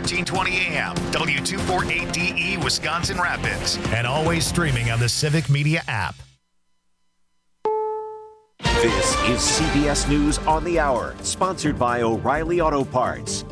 1420 AM, W248DE, Wisconsin Rapids. And always streaming on the Civic Media app. This is CBS News on the Hour, sponsored by O'Reilly Auto Parts.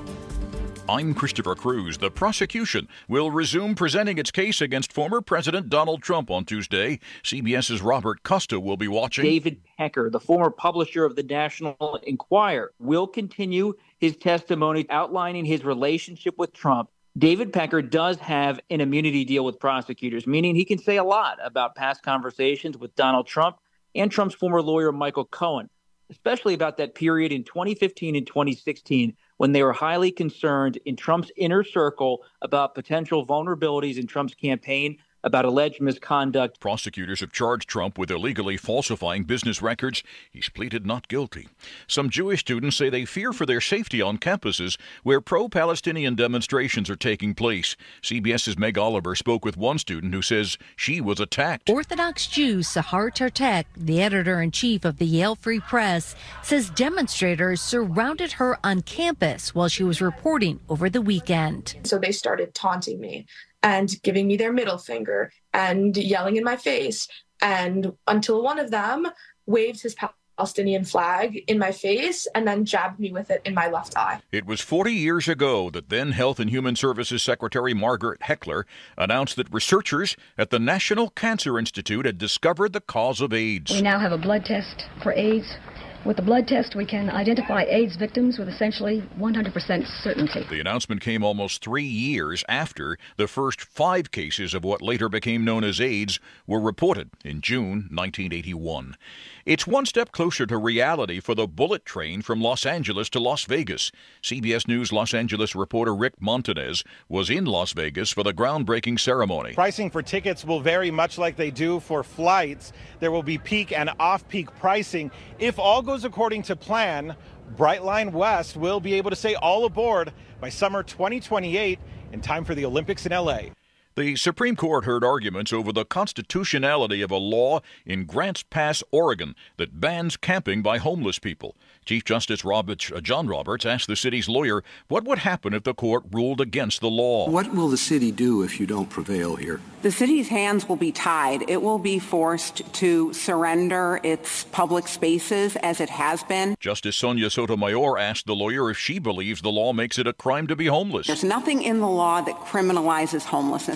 I'm Christopher Cruz. The prosecution will resume presenting its case against former President Donald Trump on Tuesday. CBS's Robert Costa will be watching. David Pecker, the former publisher of the National Enquirer, will continue his testimony outlining his relationship with Trump. David Pecker does have an immunity deal with prosecutors, meaning he can say a lot about past conversations with Donald Trump and Trump's former lawyer, Michael Cohen, especially about that period in 2015 and 2016 when they were highly concerned in Trump's inner circle about potential vulnerabilities in Trump's campaign, about alleged misconduct. Prosecutors have charged Trump with illegally falsifying business records. He's pleaded not guilty. Some Jewish students say they fear for their safety on campuses where pro-Palestinian demonstrations are taking place. CBS's Meg Oliver spoke with one student who says she was attacked. Orthodox Jew Sahar Tartek, the editor-in-chief of the Yale Free Press, says demonstrators surrounded her on campus while she was reporting over the weekend. So they started taunting me and giving me their middle finger and yelling in my face, and until one of them waved his Palestinian flag in my face and then jabbed me with it in my left eye. It was 40 years ago that then Health and Human Services Secretary Margaret Heckler announced that researchers at the National Cancer Institute had discovered the cause of AIDS. We now have a blood test for AIDS. With the blood test, we can identify AIDS victims with essentially 100% certainty. The announcement came almost 3 years after the first 5 cases of what later became known as AIDS were reported in June 1981. It's one step closer to reality for the bullet train from Los Angeles to Las Vegas. CBS News Los Angeles reporter Rick Montanez was in Las Vegas for the groundbreaking ceremony. Pricing for tickets will vary much like they do for flights. There will be peak and off-peak pricing. If all goes according to plan, Brightline West will be able to say all aboard by summer 2028 in time for the Olympics in L.A. The Supreme Court heard arguments over the constitutionality of a law in Grants Pass, Oregon, that bans camping by homeless people. Chief Justice John Roberts asked the city's lawyer what would happen if the court ruled against the law. What will the city do if you don't prevail here? The city's hands will be tied. It will be forced to surrender its public spaces as it has been. Justice Sonia Sotomayor asked the lawyer if she believes the law makes it a crime to be homeless. There's nothing in the law that criminalizes homelessness.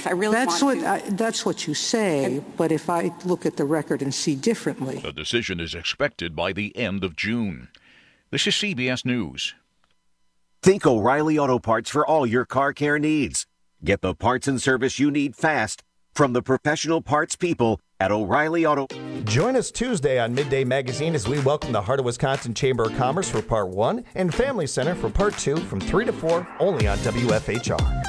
That's what you say, but if I look at the record and see differently. A decision is expected by the end of June. This is CBS News. Think O'Reilly Auto Parts for all your car care needs. Get the parts and service you need fast from the professional parts people at O'Reilly Auto. Join us Tuesday on Midday Magazine as we welcome the Heart of Wisconsin Chamber of Commerce for Part 1 and Family Center for Part 2 from 3 to 4 only on WFHR.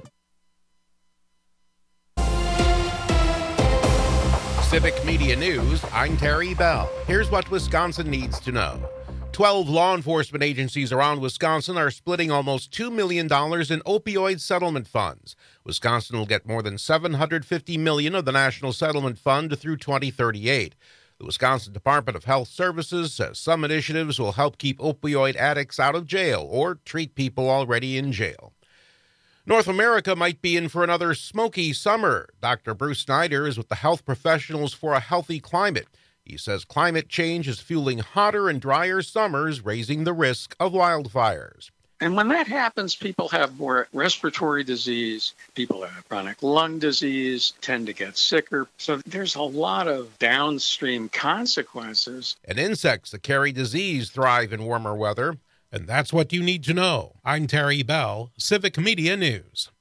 Civic Media News, I'm Terry Bell. Here's what Wisconsin needs to know. 12 law enforcement agencies around Wisconsin are splitting almost $2 million in opioid settlement funds. Wisconsin will get more than $750 million of the National Settlement Fund through 2038. The Wisconsin Department of Health Services says some initiatives will help keep opioid addicts out of jail or treat people already in jail. North America might be in for another smoky summer. Dr. Bruce Snyder is with the Health Professionals for a Healthy Climate. He says climate change is fueling hotter and drier summers, raising the risk of wildfires. And when that happens, people have more respiratory disease, people have chronic lung disease, tend to get sicker. So there's a lot of downstream consequences. And insects that carry disease thrive in warmer weather. And that's what you need to know. I'm Terry Bell, Civic Media News.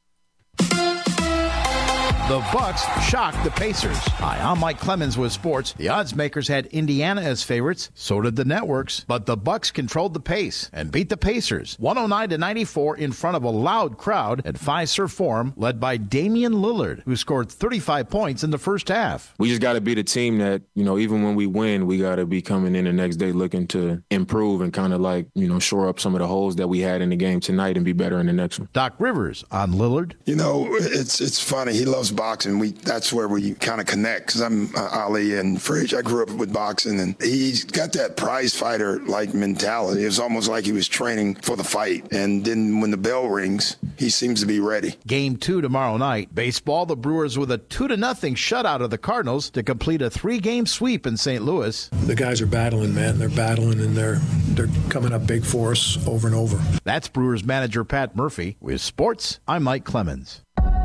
The Bucks shocked the Pacers. Hi, I'm Mike Clemens with sports. The odds makers had Indiana as favorites, so did the networks, but the Bucks controlled the pace and beat the Pacers 109-94 in front of a loud crowd at Fiserv Forum, led by Damian Lillard, who scored 35 points in the first half. We just got to be the team that, even when we win, we got to be coming in the next day looking to improve and kind of shore up some of the holes that we had in the game tonight and be better in the next one. Doc Rivers on Lillard. It's funny. He loves boxing. That's where we kind of connect, because I'm Ali and Fridge. I grew up with boxing, and he's got that prize fighter-like mentality. It was almost like he was training for the fight, and then when the bell rings, he seems to be ready. Game 2 tomorrow night. Baseball, the Brewers with a 2-0 shutout of the Cardinals to complete a 3-game sweep in St. Louis. The guys are battling, man. They're battling, and they're coming up big for us over and over. That's Brewers manager Pat Murphy. With sports, I'm Mike Clemens.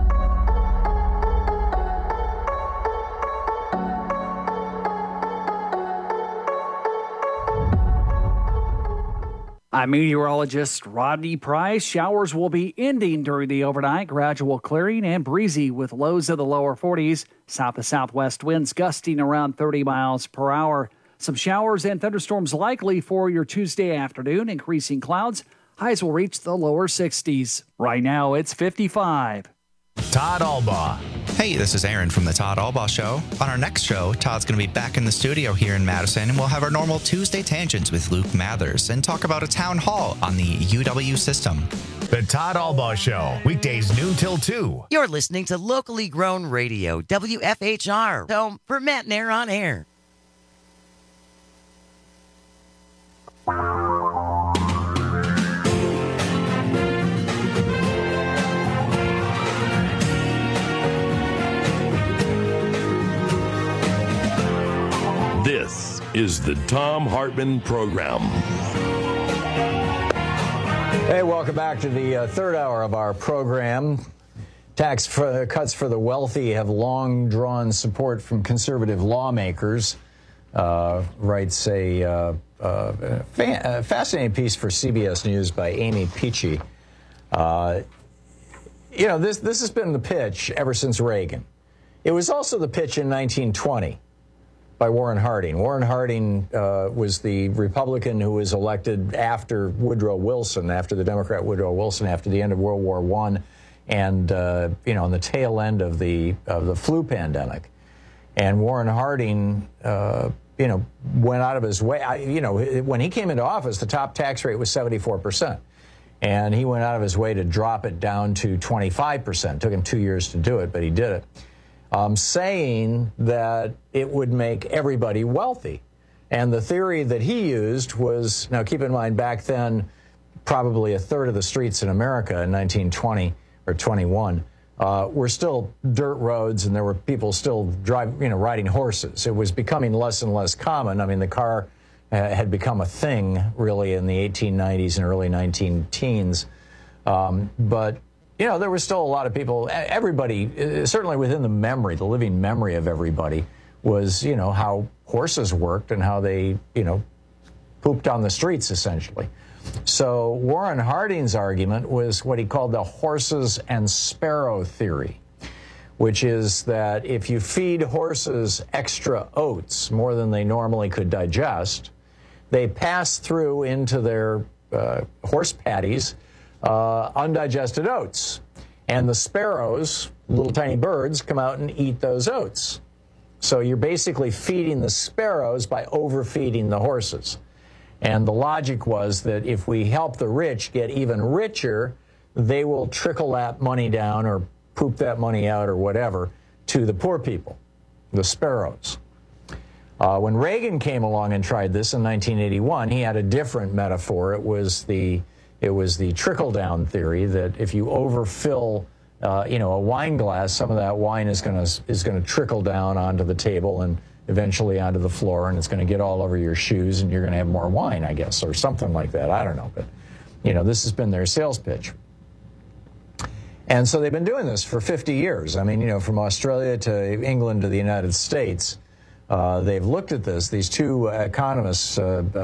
I'm meteorologist Rodney Price. Showers will be ending during the overnight, gradual clearing and breezy with lows in the lower 40s. South to southwest winds gusting around 30 miles per hour. Some showers and thunderstorms likely for your Tuesday afternoon. Increasing clouds. Highs will reach the lower 60s. Right now, it's 55. Todd Albaugh. Hey, this is Aaron from the Todd Albaugh Show. On our next show, Todd's going to be back in the studio here in Madison, and we'll have our normal Tuesday Tangents with Luke Mathers and talk about a town hall on the UW system. The Todd Albaugh Show, weekdays noon till 2. You're listening to locally grown radio, WFHR, home for Matt Nair on air. This is the Thom Hartmann Program. Hey, welcome back to the third hour of our program. Tax cuts for the wealthy have long drawn support from conservative lawmakers, writes a fascinating piece for CBS News by Amy Peachy. This has been the pitch ever since Reagan. It was also the pitch in 1920. By Warren Harding. Warren Harding was the Republican who was elected after Woodrow Wilson, after the Democrat Woodrow Wilson, after the end of World War I, and on the tail end of the flu pandemic. And Warren Harding, went out of his way. When he came into office, the top tax rate was 74%, and he went out of his way to drop it down to 25%. It took him 2 years to do it, but he did it. Saying that it would make everybody wealthy. And the theory that he used was, now keep in mind, back then, probably a third of the streets in America in 1920 or 21 were still dirt roads, and there were people still riding horses. It was becoming less and less common. I mean, the car had become a thing, really, in the 1890s and early 19-teens. But there were still a lot of people, everybody, certainly within the living memory of everybody, was, how horses worked and how they, pooped on the streets, essentially. So Warren Harding's argument was what he called the horses and sparrow theory, which is that if you feed horses extra oats, more than they normally could digest, they pass through into their horse patties undigested oats. And the sparrows, little tiny birds, come out and eat those oats. So you're basically feeding the sparrows by overfeeding the horses. And the logic was that if we help the rich get even richer, they will trickle that money down or poop that money out or whatever to the poor people, the sparrows. When Reagan came along and tried this in 1981, he had a different metaphor. It was the trickle-down theory that if you overfill, a wine glass, some of that wine is going to trickle down onto the table and eventually onto the floor, and it's going to get all over your shoes, and you're going to have more wine, I guess, or something like that. I don't know, but this has been their sales pitch. And so they've been doing this for 50 years. I mean, from Australia to England to the United States, they've looked at this. These two economists,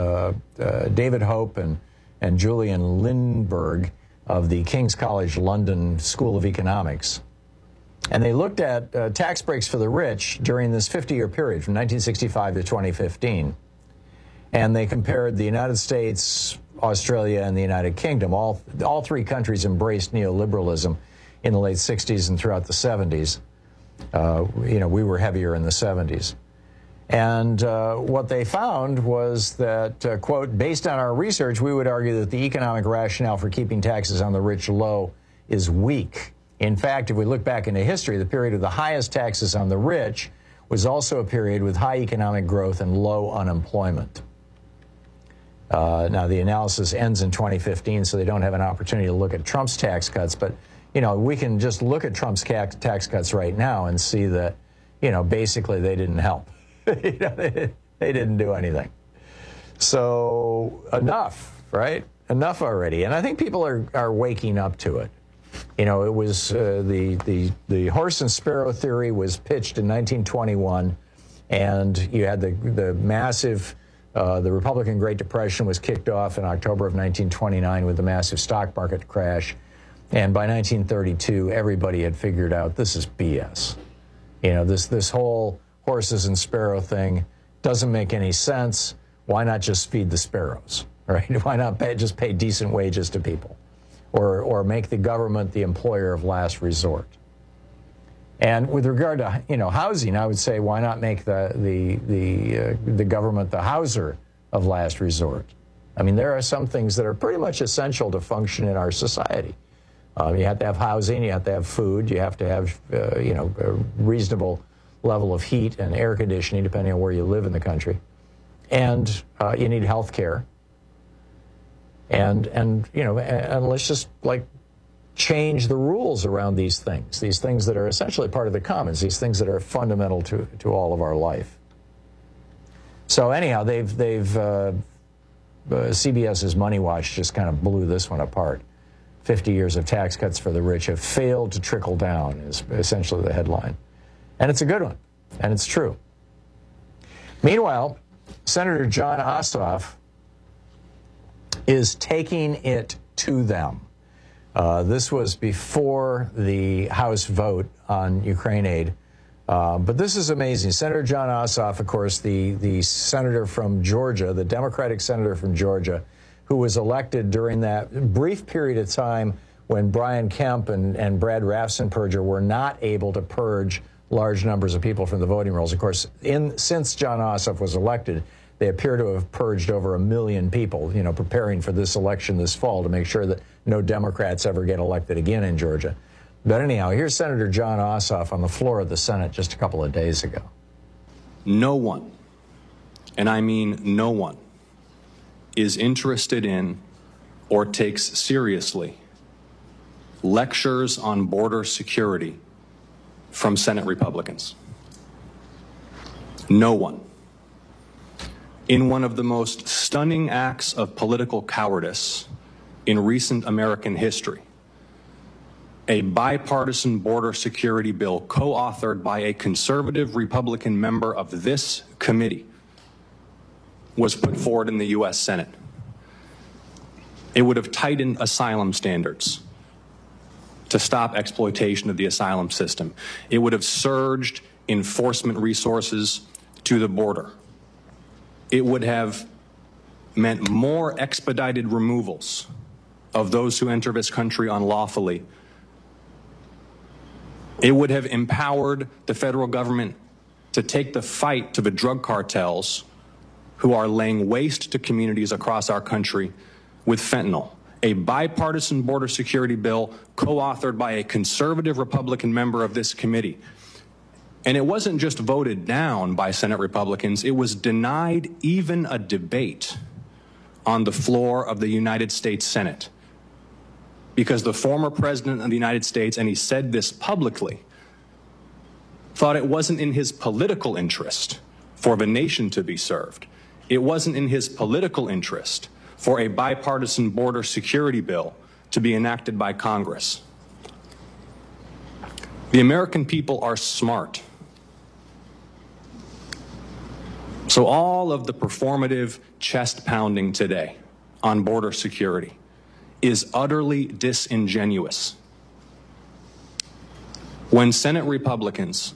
David Hope and Julian Lindbergh of the King's College London School of Economics. And they looked at tax breaks for the rich during this 50-year period from 1965 to 2015. And they compared the United States, Australia, and the United Kingdom. All three countries embraced neoliberalism in the late 60s and throughout the 70s. We were heavier in the 70s. And what they found was that, quote, based on our research, we would argue that the economic rationale for keeping taxes on the rich low is weak. In fact, if we look back into history, the period of the highest taxes on the rich was also a period with high economic growth and low unemployment. Now, the analysis ends in 2015, so they don't have an opportunity to look at Trump's tax cuts. But, you know, we can just look at Trump's tax cuts right now and see that, you know, basically they didn't help. They didn't do anything. So enough, right? Enough already. And I think people are waking up to it. You know, it was the horse and sparrow theory was pitched in 1921, and you had the massive, the Republican Great Depression was kicked off in October of 1929 with the massive stock market crash. And by 1932, everybody had figured out this is BS. You know, this whole horses and sparrow thing doesn't make any sense. Why not just feed the sparrows, right? Why not just pay decent wages to people? Or make the government the employer of last resort. And with regard to, you know, housing, I would say why not make the government the houser of last resort? I mean, there are some things that are pretty much essential to function in our society. You have to have housing, you have to have food, you have to have you know, a reasonable level of heat and air conditioning depending on where you live in the country, and you need health care. And you know, and let's just like change the rules around these things that are essentially part of the commons, these things that are fundamental to all of our life. So anyhow, CBS's Money Watch just kind of blew this one apart. 50 years of tax cuts for the rich have failed to trickle down is essentially the headline. And it's a good one, and it's true. Meanwhile, Senator Jon Ossoff is taking it to them. This was before the House vote on Ukraine aid. But this is amazing. Senator Jon Ossoff, of course, the senator from Georgia, the Democratic senator from Georgia, who was elected during that brief period of time when Brian Kemp and Brad Raffensperger were not able to purge large numbers of people from the voting rolls. Of course, since Jon Ossoff was elected, they appear to have purged over 1 million people, you know, preparing for this election this fall to make sure that no Democrats ever get elected again in Georgia. But anyhow, here's Senator Jon Ossoff on the floor of the Senate just a couple of days ago. No one, and I mean no one, is interested in or takes seriously lectures on border security from Senate Republicans. No one. In one of the most stunning acts of political cowardice in recent American history, a bipartisan border security bill co-authored by a conservative Republican member of this committee was put forward in the U.S. Senate. It would have tightened asylum standards to stop exploitation of the asylum system. It would have surged enforcement resources to the border. It would have meant more expedited removals of those who enter this country unlawfully. It would have empowered the federal government to take the fight to the drug cartels who are laying waste to communities across our country with fentanyl. A bipartisan border security bill co-authored by a conservative Republican member of this committee. And it wasn't just voted down by Senate Republicans, it was denied even a debate on the floor of the United States Senate. Because the former president of the United States, and he said this publicly, thought it wasn't in his political interest for the nation to be served. It wasn't in his political interest for a bipartisan border security bill to be enacted by Congress. The American people are smart. So all of the performative chest pounding today on border security is utterly disingenuous. When Senate Republicans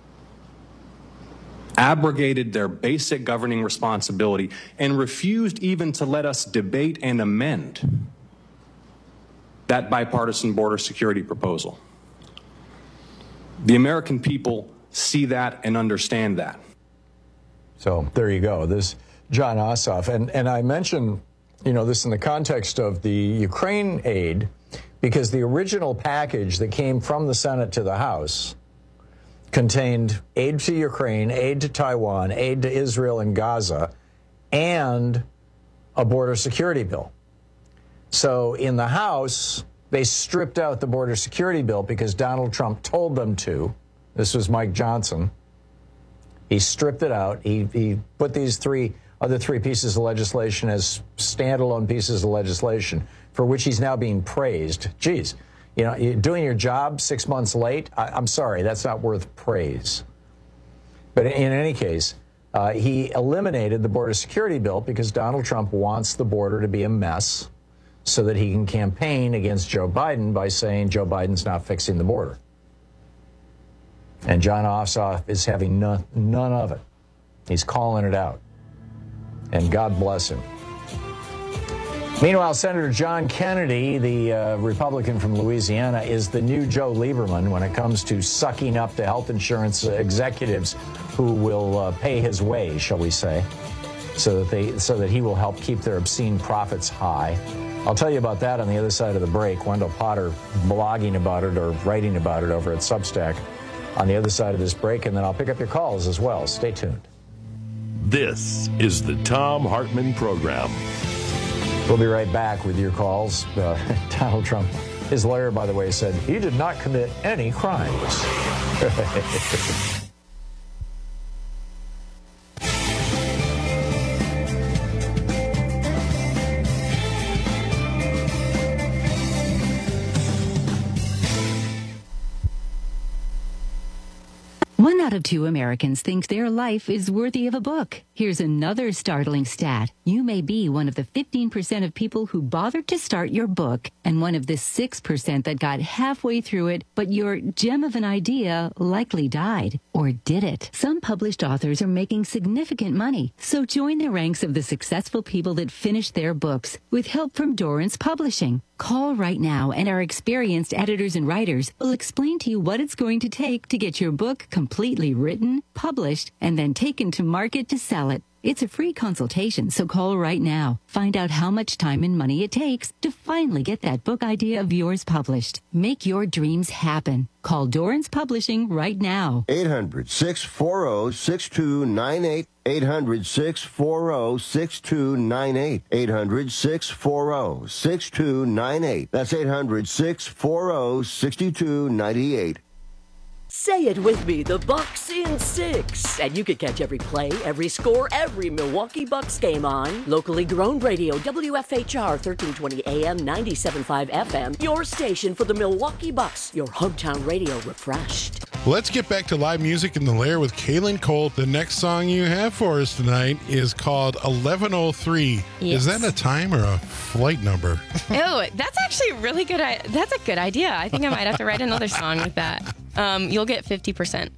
abrogated their basic governing responsibility and refused even to let us debate and amend that bipartisan border security proposal, the American people see that and understand that. So there you go. This Jon Ossoff. And I mentioned, you know, this in the context of the Ukraine aid, because the original package that came from the Senate to the House contained aid to Ukraine, aid to Taiwan, aid to Israel and Gaza, and a border security bill. So in the House, they stripped out the border security bill because Donald Trump told them to. This was Mike Johnson. He stripped it out. He put these other three pieces of legislation as standalone pieces of legislation, for which he's now being praised. Geez, you know, you're doing your job 6 months late. I'm sorry, that's not worth praise. But in any case, he eliminated the border security bill because Donald Trump wants the border to be a mess so that he can campaign against Joe Biden by saying Joe Biden's not fixing the border. And John Ossoff is having none of it. He's calling it out. And God bless him. Meanwhile, Senator John Kennedy, the Republican from Louisiana, is the new Joe Lieberman when it comes to sucking up the health insurance executives who will pay his way, shall we say, so that he will help keep their obscene profits high. I'll tell you about that on the other side of the break. Wendell Potter blogging about it or writing about it over at Substack on the other side of this break, and then I'll pick up your calls as well. Stay tuned. This is the Thom Hartmann Program. We'll be right back with your calls. Donald Trump, his lawyer, by the way, said he did not commit any crimes. One out of two Americans think their life is worthy of a book. Here's another startling stat. You may be one of the 15% of people who bothered to start your book and one of the 6% that got halfway through it, but your gem of an idea likely died. Or did it? Some published authors are making significant money, so join the ranks of the successful people that finished their books with help from Dorrance Publishing. Call right now, and our experienced editors and writers will explain to you what it's going to take to get your book completely written, published, and then taken to market to sell it. It's a free consultation, so call right now. Find out how much time and money it takes to finally get that book idea of yours published. Make your dreams happen. Call Dorrance Publishing right now. 800-640-6298. 800-640-6298. 800-640-6298. That's 800-640-6298. Say it with me, the Bucks in 6. And you can catch every play, every score, every Milwaukee Bucks game on locally grown radio, WFHR 1320 AM, 97.5 FM, your station for the Milwaukee Bucks, your hometown radio refreshed. Let's get back to live music in the Lair with Kaylin Colt. The next song you have for us tonight is called 1103. Yes. Is that a time or a flight number? Oh, that's actually really good. That's a good idea. I think I might have to write another song with that. You'll get 50%.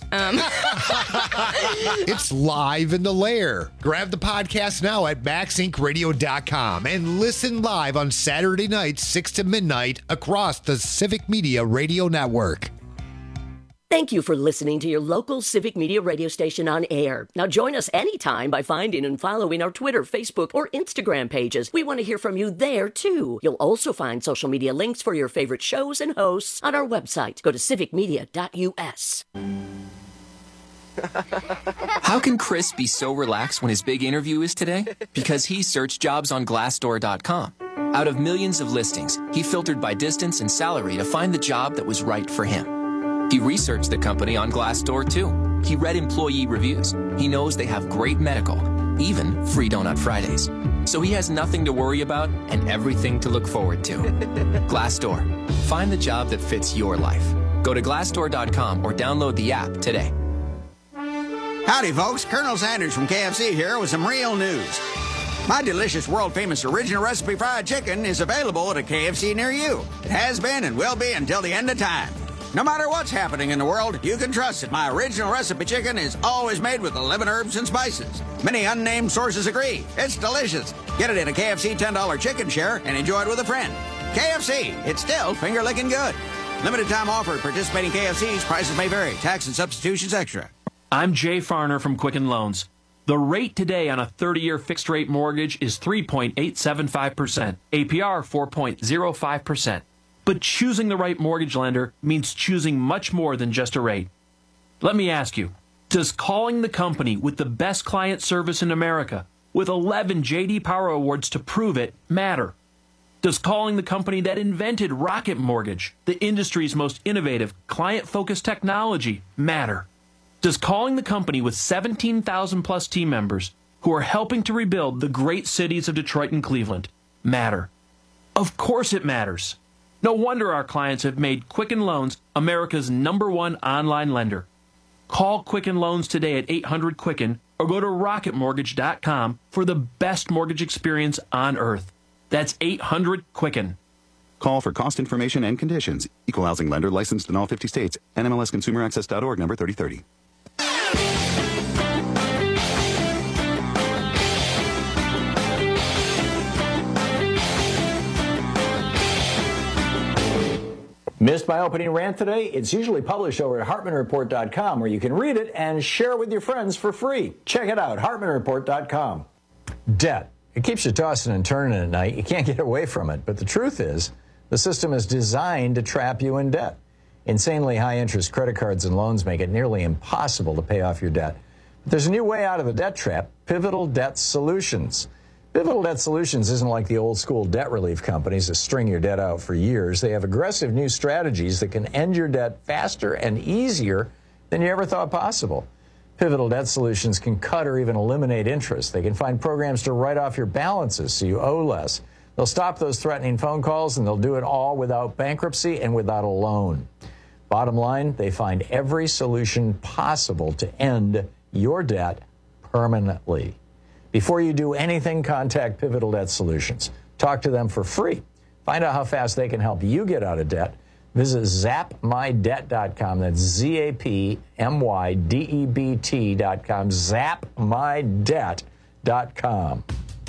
It's live in the Lair. Grab the podcast now at MaxIncRadio.com and listen live on Saturday nights, 6 to midnight, across the Civic Media Radio Network. Thank you for listening to your local Civic Media radio station on air. Now join us anytime by finding and following our Twitter, Facebook, or Instagram pages. We want to hear from you there, too. You'll also find social media links for your favorite shows and hosts on our website. Go to civicmedia.us. How can Chris be so relaxed when his big interview is today? Because he searched jobs on Glassdoor.com. Out of millions of listings, he filtered by distance and salary to find the job that was right for him. He researched the company on Glassdoor, too. He read employee reviews. He knows they have great medical, even free Donut Fridays. So he has nothing to worry about and everything to look forward to. Glassdoor. Find the job that fits your life. Go to Glassdoor.com or download the app today. Howdy, folks. Colonel Sanders from KFC here with some real news. My delicious world-famous original recipe fried chicken is available at a KFC near you. It has been and will be until the end of time. No matter what's happening in the world, you can trust that my original recipe chicken is always made with 11 herbs and spices. Many unnamed sources agree. It's delicious. Get it in a KFC $10 chicken share and enjoy it with a friend. KFC, it's still finger-licking good. Limited time offer at participating KFCs. Prices may vary. Tax and substitutions extra. I'm Jay Farner from Quicken Loans. The rate today on a 30-year fixed-rate mortgage is 3.875%. APR 4.05%. But choosing the right mortgage lender means choosing much more than just a rate. Let me ask you, does calling the company with the best client service in America, with 11 J.D. Power Awards to prove it, matter? Does calling the company that invented Rocket Mortgage, the industry's most innovative, client-focused technology, matter? Does calling the company with 17,000 plus team members who are helping to rebuild the great cities of Detroit and Cleveland matter? Of course it matters. No wonder our clients have made Quicken Loans America's #1 online lender. Call Quicken Loans today at 800-QUICKEN or go to rocketmortgage.com for the best mortgage experience on earth. That's 800-QUICKEN. Call for cost information and conditions. Equal housing lender licensed in all 50 states. NMLSConsumerAccess.org number 3030. Missed my opening rant today? It's usually published over at HartmanReport.com, where you can read it and share it with your friends for free. Check it out, HartmanReport.com. Debt. It keeps you tossing and turning at night. You can't get away from it. But the truth is, the system is designed to trap you in debt. Insanely high-interest credit cards and loans make it nearly impossible to pay off your debt. But there's a new way out of the debt trap, Pivotal Debt Solutions. Pivotal Debt Solutions isn't like the old-school debt relief companies that string your debt out for years. They have aggressive new strategies that can end your debt faster and easier than you ever thought possible. Pivotal Debt Solutions can cut or even eliminate interest. They can find programs to write off your balances so you owe less. They'll stop those threatening phone calls, and they'll do it all without bankruptcy and without a loan. Bottom line, they find every solution possible to end your debt permanently. Before you do anything, contact Pivotal Debt Solutions. Talk to them for free. Find out how fast they can help you get out of debt. Visit zapmydebt.com. That's ZAPMYDEBT.com. Zapmydebt.com.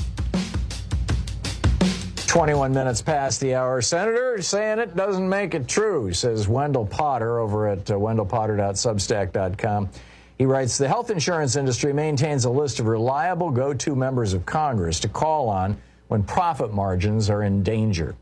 21 minutes past the hour. Senator saying it doesn't make it true, says Wendell Potter over at wendellpotter.substack.com. He writes, the health insurance industry maintains a list of reliable go-to members of Congress to call on when profit margins are in danger.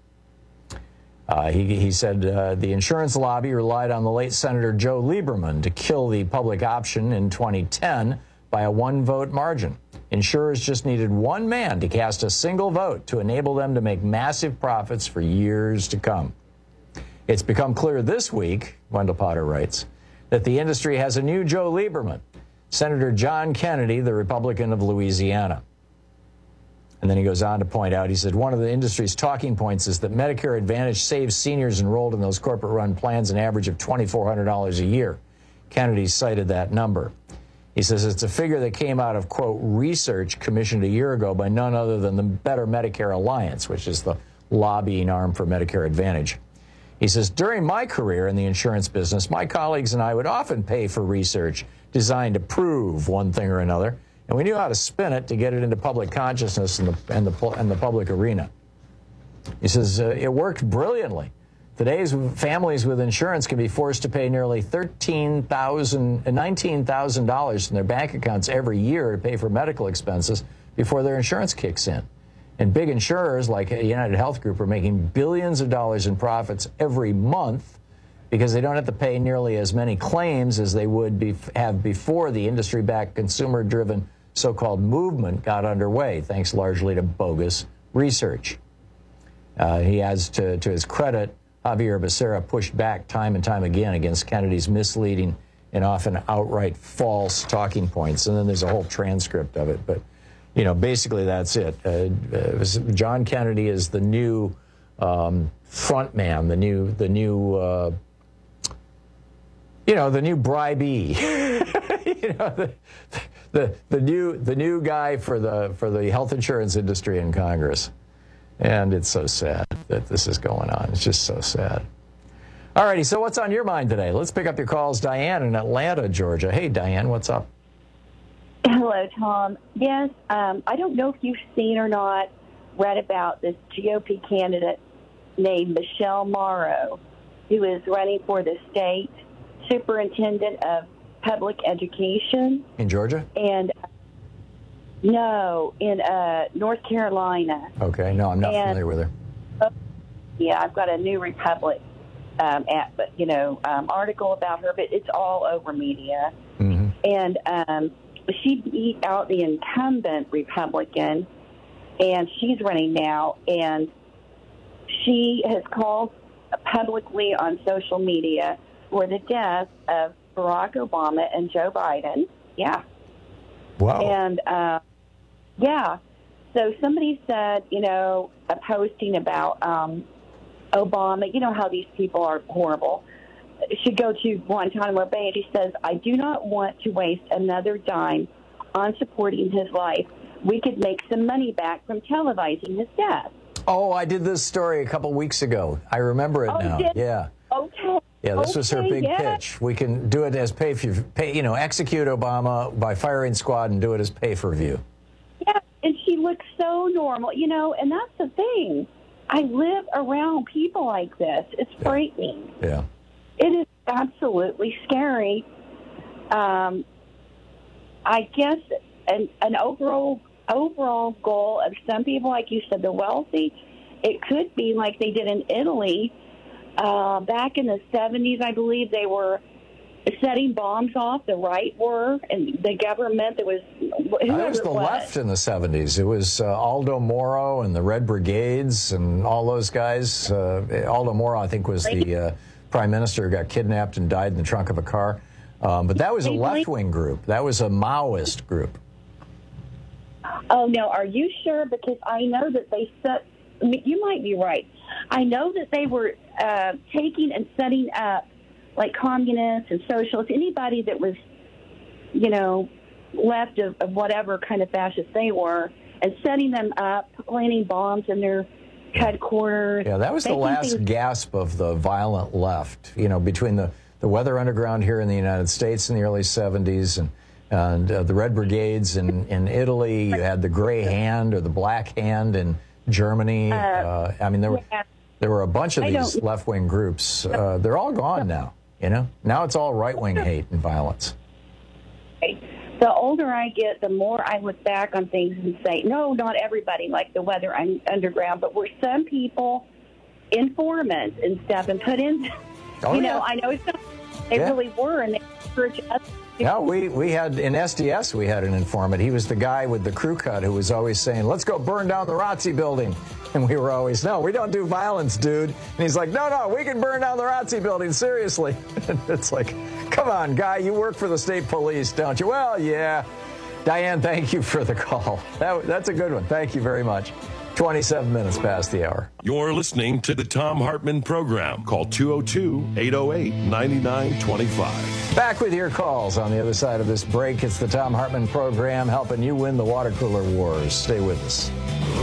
He said the insurance lobby relied on the late Senator Joe Lieberman to kill the public option in 2010 by a one-vote margin. Insurers just needed one man to cast a single vote to enable them to make massive profits for years to come. It's become clear this week, Wendell Potter writes, that the industry has a new Joe Lieberman, Senator John Kennedy, the Republican of Louisiana. And then he goes on to point out, he said, one of the industry's talking points is that Medicare Advantage saves seniors enrolled in those corporate-run plans an average of $2,400 a year. Kennedy cited that number. He says it's a figure that came out of, quote, research commissioned a year ago by none other than the Better Medicare Alliance, which is the lobbying arm for Medicare Advantage. He says, during my career in the insurance business, my colleagues and I would often pay for research designed to prove one thing or another, and we knew how to spin it to get it into public consciousness and the public arena. He says, it worked brilliantly. Today's families with insurance can be forced to pay nearly $19,000 in their bank accounts every year to pay for medical expenses before their insurance kicks in. And big insurers like United Health Group are making billions of dollars in profits every month because they don't have to pay nearly as many claims as they would have before the industry-backed, consumer-driven so-called movement got underway, thanks largely to bogus research. He has, to his credit, Javier Becerra pushed back time and time again against Kennedy's misleading and often outright false talking points. And then there's a whole transcript of it. But, you know, basically that's it. John Kennedy is the new front man, the new bribee. the new guy for the health insurance industry in Congress. And it's so sad that this is going on. It's just so sad. All righty, so what's on your mind today? Let's pick up your calls. Diane in Atlanta, Georgia. Hey, Diane, what's up? Hello, Tom. Yes, I don't know if you've seen or not, read about this GOP candidate named Michelle Morrow, who is running for the state superintendent of public education. In Georgia? And no, in North Carolina. Okay, no, I'm not familiar with her. Yeah, I've got a New Republic article about her, but it's all over media. Mm-hmm. And she beat out the incumbent Republican, and she's running now. And she has called publicly on social media for the death of Barack Obama and Joe Biden. Yeah. Wow. And, so somebody said, a posting about Obama, you know how these people are horrible, should go to Guantanamo Bay. And she says, I do not want to waste another dime on supporting his life. We could make some money back from televising his death. Oh, I did this story a couple weeks ago. I remember it now. Yeah. Okay. Yeah, this was her big pitch. We can do it as execute Obama by firing squad and do it as pay-per-view. Yeah, and she looks so normal, and that's the thing. I live around people like this. It's frightening. Yeah. It is absolutely scary. I guess an overall goal of some people, like you said, the wealthy, it could be like they did in Italy. Back in the 70s, I believe, they were setting bombs off. The right were, and the government, there was whoever It was the left in the 70s. It was Aldo Moro and the Red Brigades and all those guys. Aldo Moro, I think, was the prime minister who got kidnapped and died in the trunk of a car. But that was a left-wing group. That was a Maoist group. Oh, no. Are you sure? Because I know that they set... you might be right. I know that they were taking and setting up, like, communists and socialists, anybody that was, left of whatever kind of fascist they were, and setting them up, planting bombs in their headquarters. Yeah, that was the last gasp of the violent left, between the Weather Underground here in the United States in the early 70s and the Red Brigades in Italy. You had the Gray Hand or the Black Hand in Germany. There were a bunch of these left-wing groups. They're all gone now, Now it's all right-wing hate and violence. The older I get, the more I look back on things and say, no, not everybody, like the Weather Underground, but were some people informants and stuff and put in, I know it's not, they really were, and they encouraged us. Yeah, we had, in SDS, we had an informant. He was the guy with the crew cut who was always saying, let's go burn down the ROTC building. And we were always, no, we don't do violence, dude. And he's like, no, we can burn down the ROTC building, seriously. And it's like, come on, guy, you work for the state police, don't you? Well, yeah. Diane, thank you for the call. That's a good one. Thank you very much. 27 minutes past the hour. You're listening to the Thom Hartmann Program. Call 202-808-9925. Back with your calls on the other side of this break. It's the Thom Hartmann Program, helping you win the water cooler wars. Stay with us.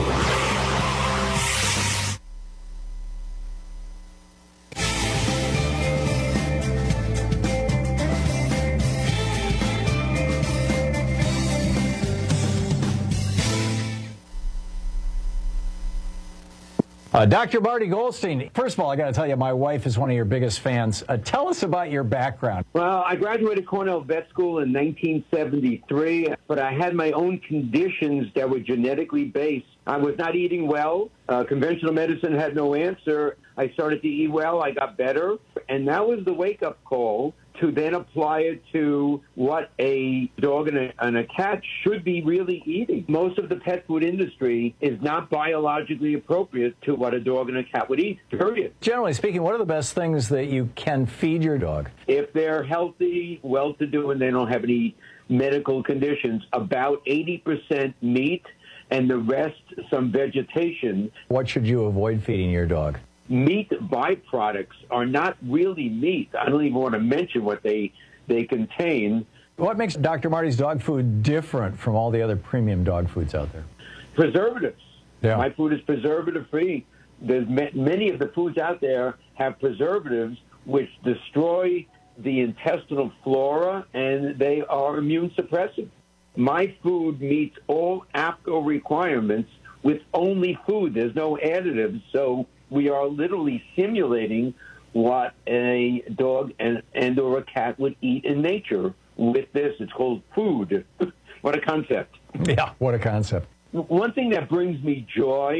Dr. Marty Goldstein, first of all, I got to tell you, my wife is one of your biggest fans. Tell us about your background. Well, I graduated Cornell Vet School in 1973, but I had my own conditions that were genetically based. I was not eating well. Conventional medicine had no answer. I started to eat well. I got better. And that was the wake-up call to then apply it to what a dog and a cat should be really eating. Most of the pet food industry is not biologically appropriate to what a dog and a cat would eat, period. Generally speaking, what are the best things that you can feed your dog? If they're healthy, well-to-do, and they don't have any medical conditions, about 80% meat and the rest some vegetation. What should you avoid feeding your dog? Meat byproducts are not really meat. I don't even want to mention what they contain. What makes Dr. Marty's dog food different from all the other premium dog foods out there? Preservatives. Yeah. My food is preservative-free. There's many of the foods out there have preservatives which destroy the intestinal flora, and they are immune suppressive. My food meets all APCO requirements with only food. There's no additives, so we are literally simulating what a dog and or a cat would eat in nature with this. It's called food. What a concept. Yeah, what a concept. One thing that brings me joy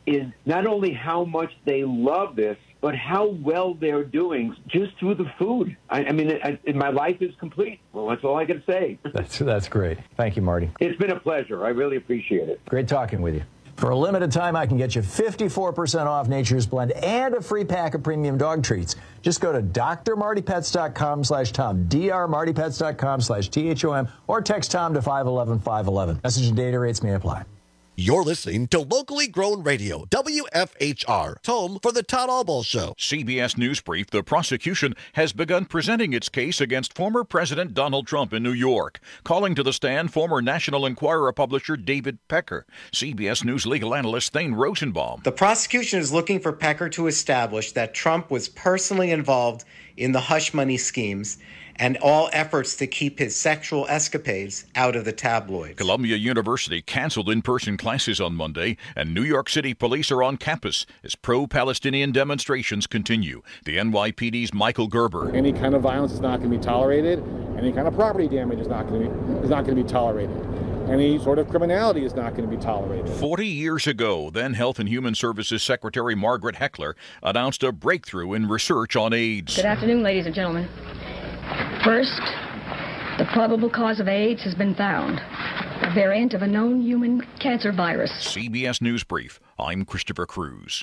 is not only how much they love this, but how well they're doing just through the food. I mean, my life is complete. Well, that's all I can say. That's great. Thank you, Marty. It's been a pleasure. I really appreciate it. Great talking with you. For a limited time, I can get you 54% off Nature's Blend and a free pack of premium dog treats. Just go to drmartypets.com/Tom, drmartypets.com/THOM, or text Tom to 511-511. Message and data rates may apply. You're listening to locally grown radio, WFHR, home for the Todd Albaugh Show. CBS News Brief, the prosecution has begun presenting its case against former President Donald Trump in New York. Calling to the stand former National Enquirer publisher David Pecker. CBS News legal analyst Thane Rosenbaum. The prosecution is looking for Pecker to establish that Trump was personally involved in the hush money schemes and all efforts to keep his sexual escapades out of the tabloids. Columbia University canceled in-person classes on Monday, and New York City police are on campus as pro-Palestinian demonstrations continue. The NYPD's Michael Gerber. Any kind of violence is not going to be tolerated. Any kind of property damage is not going to be tolerated. Any sort of criminality is not going to be tolerated. 40 years ago, then Health and Human Services Secretary Margaret Heckler announced a breakthrough in research on AIDS. Good afternoon, ladies and gentlemen. First, the probable cause of AIDS has been found, a variant of a known human cancer virus. CBS News Brief. I'm Christopher Cruz.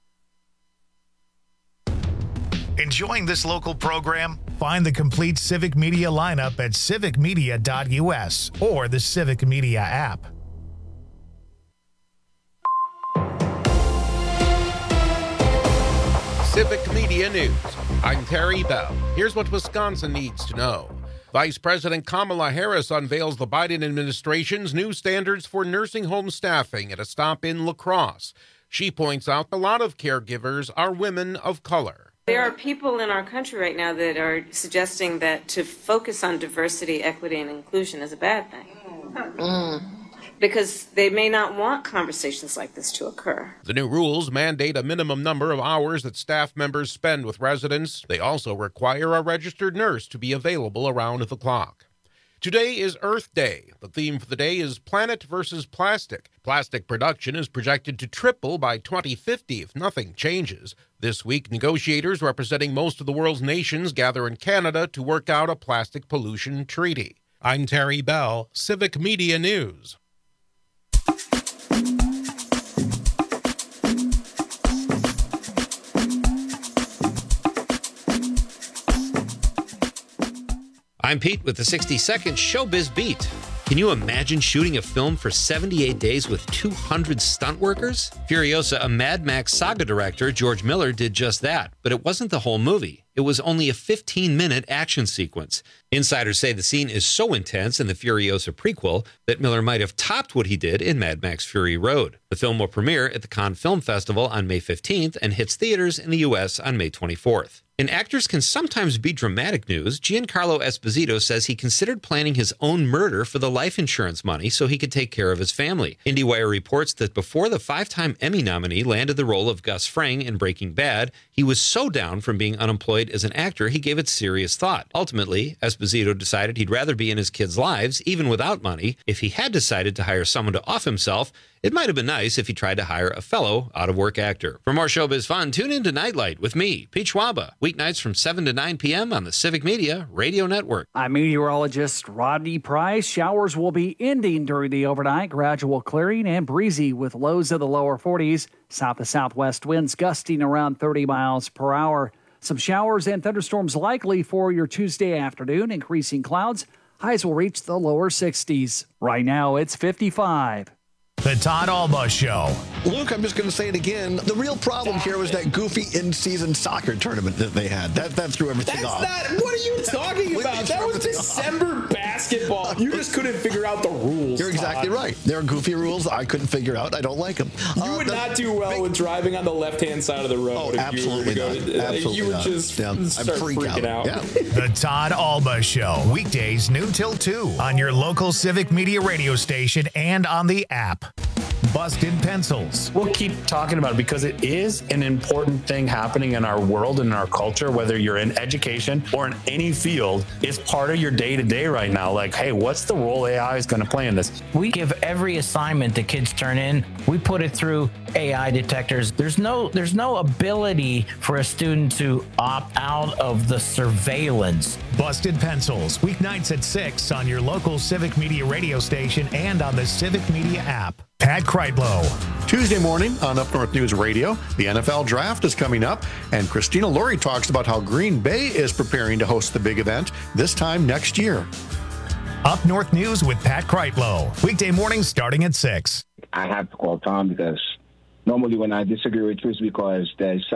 Enjoying this local program? Find the complete Civic Media lineup at civicmedia.us or the Civic Media app. Civic Media News. I'm Terry Bell. Here's what Wisconsin needs to know. Vice President Kamala Harris unveils the Biden administration's new standards for nursing home staffing at a stop in La Crosse. She points out a lot of caregivers are women of color. There are people in our country right now that are suggesting that to focus on diversity, equity, and inclusion is a bad thing. Because they may not want conversations like this to occur. The new rules mandate a minimum number of hours that staff members spend with residents. They also require a registered nurse to be available around the clock. Today is Earth Day. The theme for the day is Planet versus Plastic. Plastic production is projected to triple by 2050 if nothing changes. This week, negotiators representing most of the world's nations gather in Canada to work out a plastic pollution treaty. I'm Terry Bell, Civic Media News. I'm Pete with the 60-second Showbiz Beat. Can you imagine shooting a film for 78 days with 200 stunt workers? Furiosa, a Mad Max saga director, George Miller, did just that, but it wasn't the whole movie. It was only a 15-minute action sequence. Insiders say the scene is so intense in the Furiosa prequel that Miller might have topped what he did in Mad Max Fury Road. The film will premiere at the Cannes Film Festival on May 15th and hits theaters in the U.S. on May 24th. And actors can sometimes be dramatic news. Giancarlo Esposito says he considered planning his own murder for the life insurance money so he could take care of his family. IndieWire reports that before the 5-time Emmy nominee landed the role of Gus Fring in Breaking Bad, he was so down from being unemployed as an actor he gave it serious thought. Ultimately, Esposito decided he'd rather be in his kids' lives, even without money. If he had decided to hire someone to off himself, it might have been nice if he tried to hire a fellow out-of-work actor. For more showbiz fun, tune in to Nightlight with me, Pete Schwaba, weeknights from 7 to 9 p.m. on the Civic Media Radio Network. I'm meteorologist Rodney Price. Showers will be ending during the overnight, gradual clearing and breezy with lows of the lower 40s. South to southwest winds gusting around 30 miles per hour. Some showers and thunderstorms likely for your Tuesday afternoon. Increasing clouds. Highs will reach the lower 60s. Right now, it's 55. The Todd Albaugh Show. Luke, I'm just going to say it again. The real problem here was that goofy in-season soccer tournament that they had. That threw everything off. What are you talking about? That was December basketball. You just couldn't figure out the rules. You're exactly right. There are goofy rules I couldn't figure out. I don't like them. You would not do well with driving on the left-hand side of the road. Oh, absolutely not. Absolutely you would not. just start freaking out. Yeah. The Todd Albaugh Show. Weekdays noon till 2 on your local Civic Media radio station and on the app. Busted Pencils. We'll keep talking about it because it is an important thing happening in our world and in our culture, whether you're in education or in any field. It's part of your day-to-day right now. Like, hey, what's the role AI is going to play in this? We give every assignment the kids turn in, we put it through AI detectors. There's no ability for a student to opt out of the surveillance. Busted Pencils, weeknights at 6 on your local Civic Media radio station and on the Civic Media app. Pat Kreitlow. Tuesday morning on Up North News Radio, the NFL Draft is coming up, and Christina Lurie talks about how Green Bay is preparing to host the big event this time next year. Up North News with Pat Kreitlow, weekday mornings starting at 6. I have to call Tom because normally when I disagree with you, it's because there's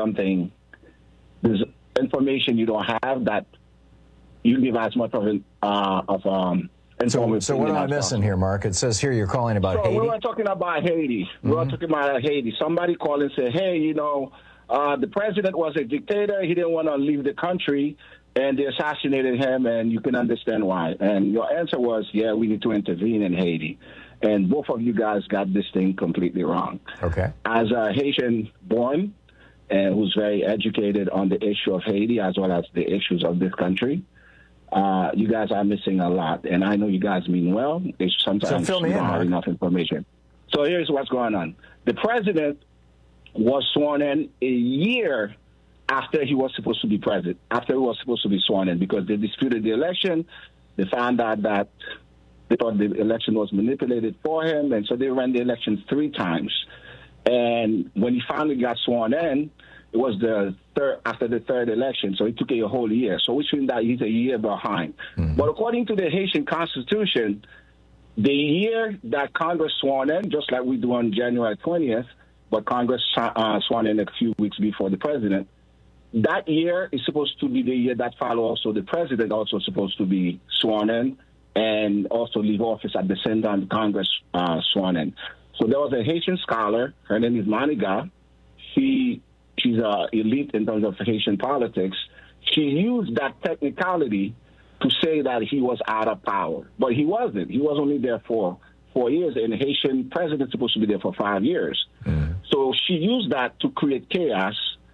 information you don't have that you give as much of information. So what am I missing here, Mark? It says here you're calling about Haiti. We were talking about Haiti. We were talking about Haiti. Somebody called and said, hey, the president was a dictator. He didn't want to leave the country, and they assassinated him, and you can understand why. And your answer was, yeah, we need to intervene in Haiti. And both of you guys got this thing completely wrong. Okay. As a Haitian born and who's very educated on the issue of Haiti as well as the issues of this country, you guys are missing a lot. And I know you guys mean well. Sometimes you don't have enough information. So here's what's going on. The president was sworn in a year after he was supposed to be president, after he was supposed to be sworn in, because they disputed the election. They found out that they thought the election was manipulated for him, and so they ran the election 3 times. And when he finally got sworn in, it was after the third election, so it took a whole year. So which means that he's a year behind. Mm-hmm. But according to the Haitian Constitution, the year that Congress sworn in, just like we do on January 20th, but Congress sworn in a few weeks before the president, that year is supposed to be the year that follows. Also, the president also supposed to be sworn in and also leave office at the same time Congress sworn in. So there was a Haitian scholar. Her name is Maniga. She's elite in terms of Haitian politics. She used that technicality to say that he was out of power. But he wasn't. He was only there for 4 years, and the Haitian president's supposed to be there for 5 years. Mm. So she used that to create chaos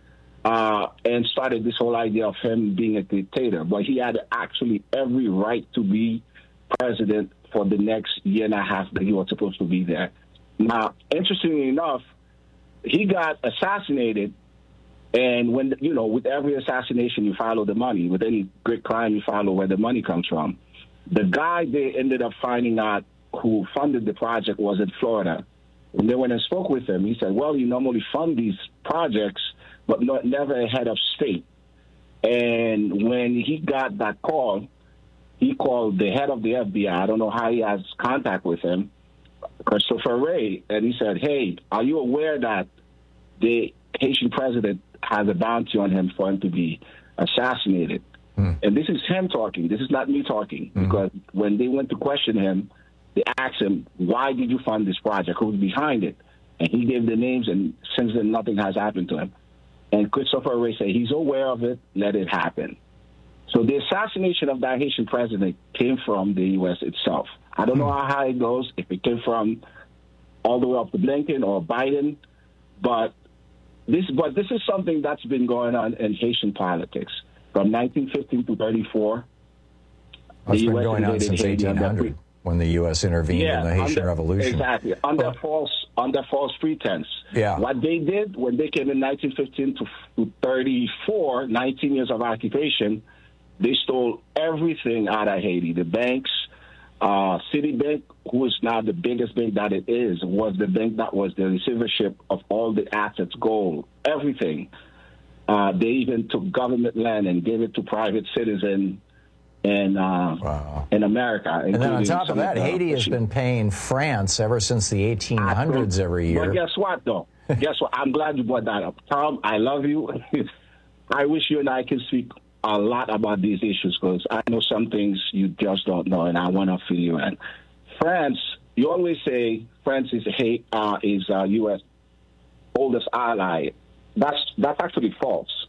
and started this whole idea of him being a dictator. But he had actually every right to be president for the next year and a half that he was supposed to be there. Now, interestingly enough, he got assassinated, and when, with every assassination, you follow the money. With any great crime, you follow where the money comes from. The guy they ended up finding out who funded the project was in Florida. When they went and spoke with him, he said, well, you normally fund these projects, but never a head of state. And when he got that call, he called the head of the FBI. I don't know how he has contact with him, Christopher Wray, and he said, hey, are you aware that the Haitian president has a bounty on him for him to be assassinated? And this is him talking. This is not me talking, because when they went to question him, they asked him, why did you fund this project? Who's behind it? And he gave the names, and since then, nothing has happened to him. And Christopher Wray said, he's aware of it, let it happen. So the assassination of that Haitian president came from the U.S. itself. I don't know how high it goes, if it came from all the way up to Blinken or Biden, but this is something that's been going on in Haitian politics from 1915 to 34. It's been going on since 1800, when the U.S. intervened in the Haitian Revolution. Exactly, under false pretense. Yeah. What they did when they came in 1915 to 34, 19 years of occupation, they stole everything out of Haiti. The banks, Citibank, who is now the biggest bank that it is, was the bank that was the receivership of all the assets, gold, everything. They even took government land and gave it to private citizens in America. And then on top of that, Haiti has been paying France ever since the 1800s every year. But guess what, though? Guess what? I'm glad you brought that up. Tom, I love you. I wish you and I can speak a lot about these issues, because I know some things you just don't know, and I want to fill you in. France, you always say France is U.S. oldest ally. That's actually false.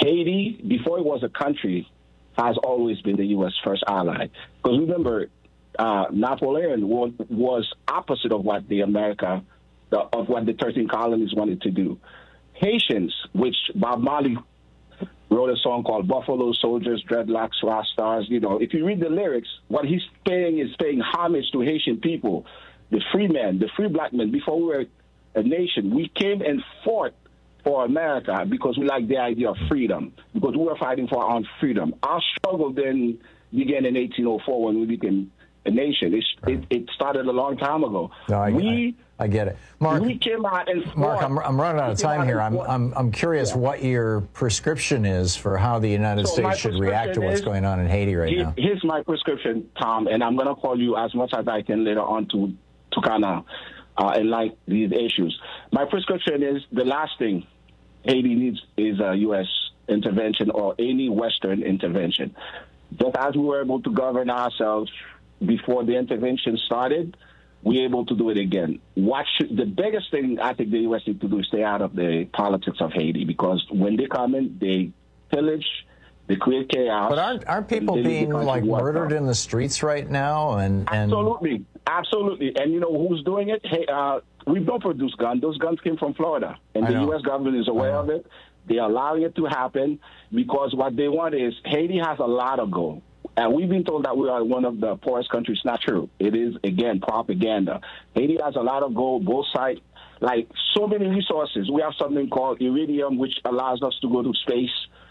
Haiti, before it was a country, has always been the U.S. first ally. Because remember, Napoleon was opposite of what of what the 13 colonies wanted to do. Haitians, which Bob Marley wrote a song called Buffalo Soldiers, Dreadlocks, Rastas. If you read the lyrics, what he's paying is paying homage to Haitian people, the free men, the free black men. Before we were a nation, we came and fought for America because we like the idea of freedom, because we were fighting for our own freedom. Our struggle then began in 1804 when we became a nation. It started a long time ago. No, I get it, Mark. We came out and fought. Mark, I'm running out of time here. I'm curious what your prescription is for how the United States should react to what's going on in Haiti right now. Here's my prescription, Tom, and I'm going to call you as much as I can later on to kind of enlighten these issues. My prescription is the last thing Haiti needs is a U.S. intervention or any Western intervention. Just as we were able to govern ourselves before the intervention started, we're able to do it again. The biggest thing I think the U.S. needs to do is stay out of the politics of Haiti, because when they come in, they pillage, they create chaos. But aren't people being murdered in the streets right now? And absolutely. And you know who's doing it? Hey, we don't produce guns. Those guns came from Florida, and the U.S. government is aware of it. They're allowing it to happen because what they want is Haiti has a lot of gold. And we've been told that we are one of the poorest countries. Not true. It is, again, propaganda. Haiti has a lot of gold, both sides, like so many resources. We have something called iridium, which allows us to go to space,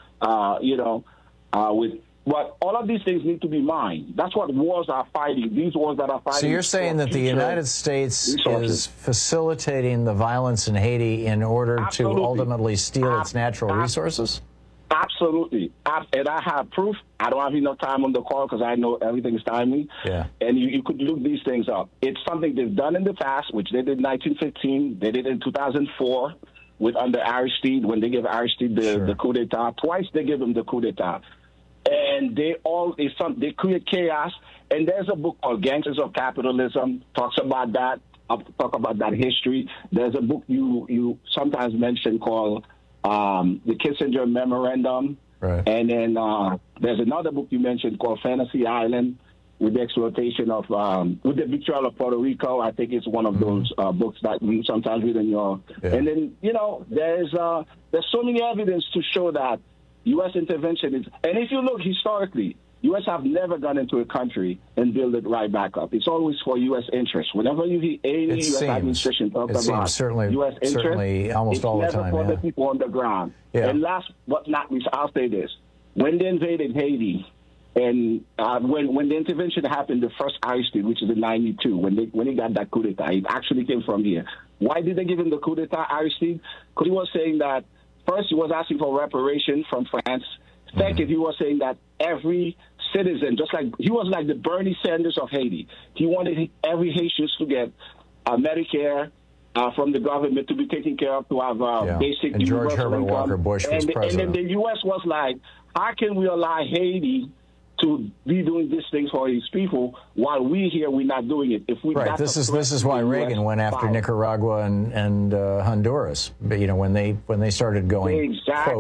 but all of these things need to be mined. That's what wars are fighting. These wars that are fighting. So you're saying that the United States is facilitating the violence in Haiti in order to ultimately steal its natural resources? Absolutely. And I have proof. I don't have enough time on the call because I know everything's timely. Yeah. And you could look these things up. It's something they've done in the past, which they did in 1915. They did in 2004 under Aristide, when they gave Aristide the coup d'etat. Twice they gave him the coup d'etat. And they create chaos. And there's a book called Gangsters of Capitalism, talks about that, talk about that history. There's a book you sometimes mention called the Kissinger Memorandum. Right. And then there's another book you mentioned called Fantasy Island, with the exploitation of, with the betrayal of Puerto Rico. I think it's one of those books that you sometimes read in your, and then, there's so many evidence to show that U.S. intervention is, and if you look historically, U.S. have never gone into a country and build it right back up. It's always for U.S. interests. Whenever you hear any U.S. administration talk about U.S. interests, almost all the time, it's never for the people on the ground. Yeah. And last but not least, I'll say this. When they invaded Haiti, and when the intervention happened, the first Aristide, which is in 92, when he got that coup d'etat, it actually came from here. Why did they give him the coup d'etat, Aristide? Because he was saying that, first, he was asking for reparation from France. Second, he was saying that every citizen, just like he was like the Bernie Sanders of Haiti. He wanted every Haitian to get Medicare from the government, to be taken care of, to have basic and George universal Herbert income. Walker Bush was president. And then the U.S. was like, how can we allow Haiti to be doing these things for his people while we here we're not doing it? If we this is why Reagan went after Nicaragua and Honduras. But when they started going